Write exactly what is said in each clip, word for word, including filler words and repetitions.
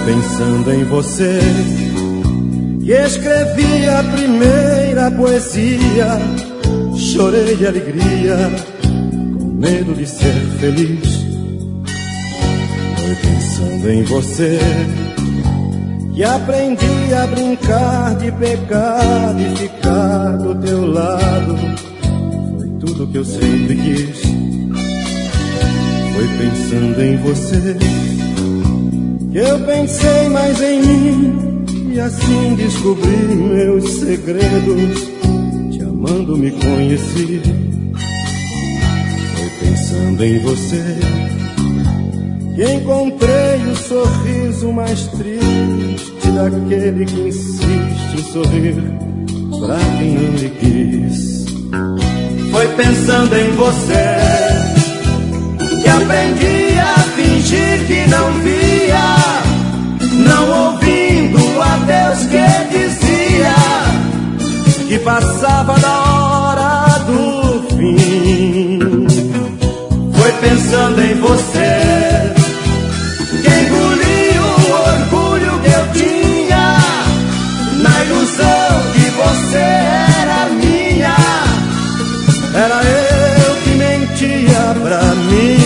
pensando em você que escrevi a primeira poesia. Chorei de alegria, com medo de ser feliz. Foi pensando em você que aprendi a brincar de pecar e ficar do teu lado. Foi tudo que eu sempre quis. Foi pensando em você que eu pensei mais em mim e assim descobri meus segredos. Te amando me conheci. Foi pensando em você que encontrei o sorriso mais triste daquele que insiste em sorrir pra quem não lhe quis. Foi pensando em você que aprendi a fingir que não via, não ouvindo a Deus que dizia que passava da hora do fim. Foi pensando em você que engoli o orgulho que eu tinha, na ilusão que você era minha. Era eu que mentia pra mim.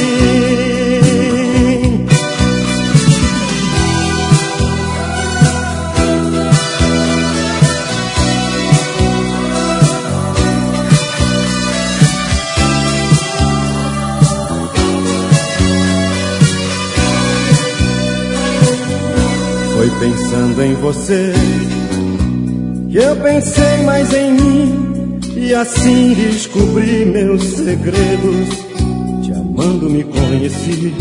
Foi pensando em você que eu pensei mais em mim e assim descobri meus segredos. Te amando me conheci.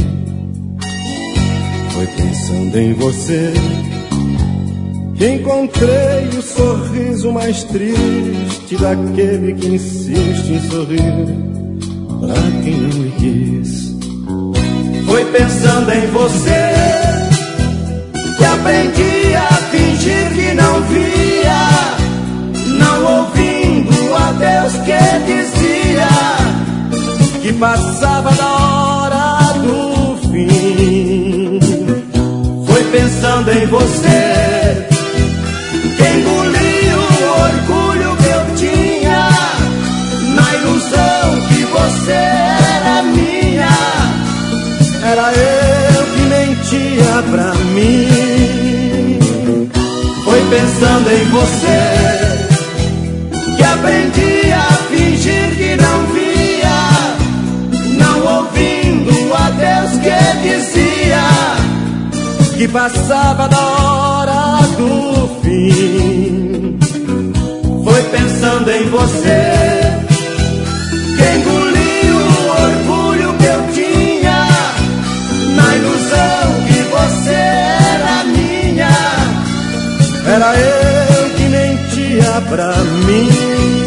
Foi pensando em você que encontrei o sorriso mais triste daquele que insiste em sorrir pra quem não lhe quis. Foi pensando em você que aprendi a fingir que não via, não ouvindo a Deus que dizia que passava da hora do fim. Foi pensando em você que engoli o orgulho que eu tinha, na ilusão que você era minha. Era eu que mentia pra mim. Foi pensando em você que aprendi a fingir que não via, não ouvindo a Deus que dizia que passava da hora do fim. Foi pensando em você que engoli o orgulho que eu tinha, na ilusão que você era minha. Era eu que mentia pra mim.